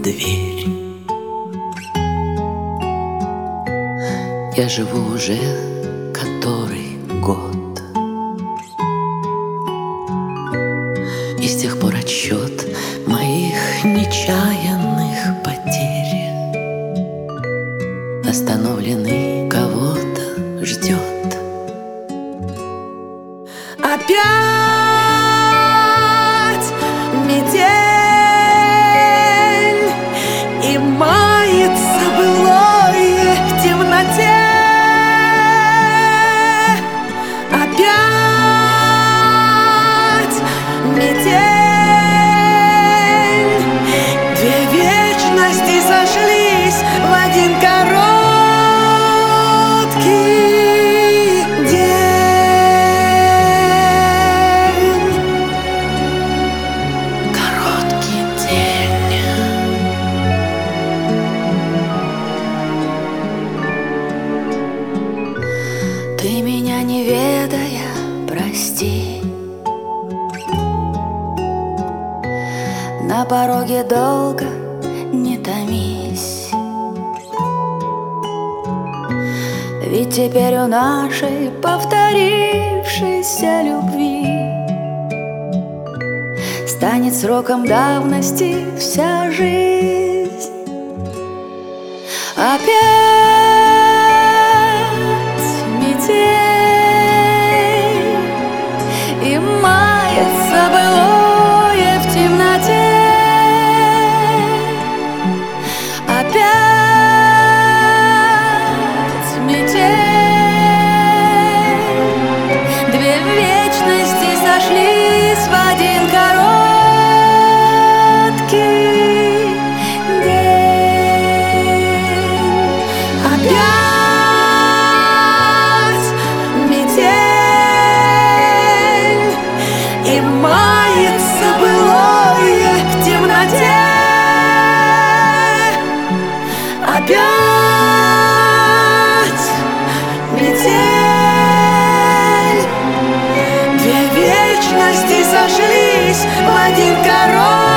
дверь. Я живу уже который год, и с тех пор отсчет моих нечаянных потерь остановленный кого-то ждет. Опять метель, и мается былое в темноте. Опять метель, две вечности сошлись в один короткий день. Короткий день. Ты меня не ведая, прости. На пороге долго не томись, ведь теперь у нашей повторившейся любви станет сроком давности вся жизнь. Опять метель, и мается былое в темноте. Опять метель, две вечности сошлись в один короткий день. Опять метель, и мается былое в темноте. Опять метель, две вечности сошлись в один короткий